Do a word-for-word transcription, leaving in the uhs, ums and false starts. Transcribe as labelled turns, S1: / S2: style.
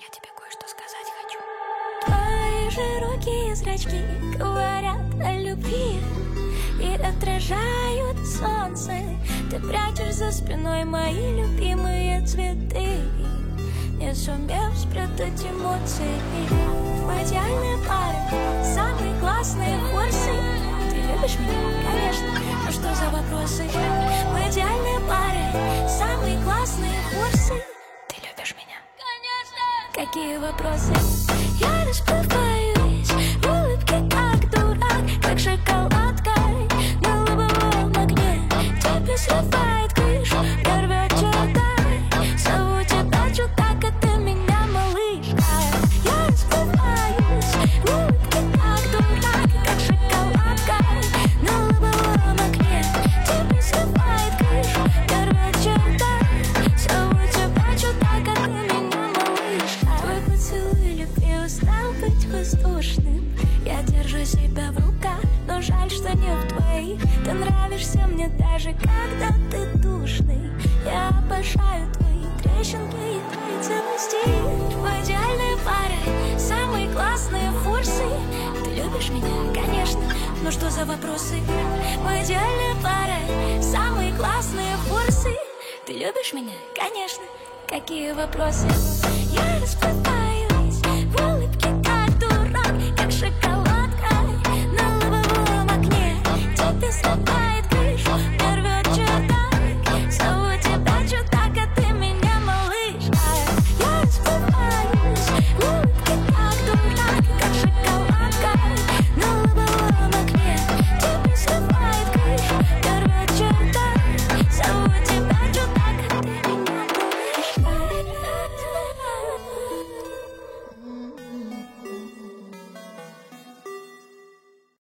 S1: Я тебе кое-что сказать хочу. Твои широкие зрачки говорят о любви и отражают солнце. Ты прячешь за спиной мои любимые цветы, не сумев спрятать эмоции. Мы идеальные пары, самые классные форсы. Ты любишь меня? Конечно. Ну что за вопросы? Мы идеальные пары, самые классные форсы. Ты любишь меня? Конечно. Какие вопросы? Я расплываюсь в улыбке, как дурак, как шоколадка на лобовом окне. Тебе срывает крышу, я рвет чердак. Зову тебя чудак, а ты меня малышка. Я расплываюсь в улыбке, как дурак, как шоколадка на лобовом окне. Тебе срывает крышу, я рвет чердак. Зову тебя чудак, а ты меня малышка. Твой поцелуй любви устал быть воздушным. Я держу себя в руках, но жаль, что не в твоих. Ты нравишься мне даже когда ты душный. Я обожаю твои трещинки и твои целости. Мы идеальные пары, самые классные форсы. Ты любишь меня? Конечно. Ну что за вопросы? Мы идеальные пары, самые классные форсы. Ты любишь меня? Конечно. Какие вопросы? Я расплываюсь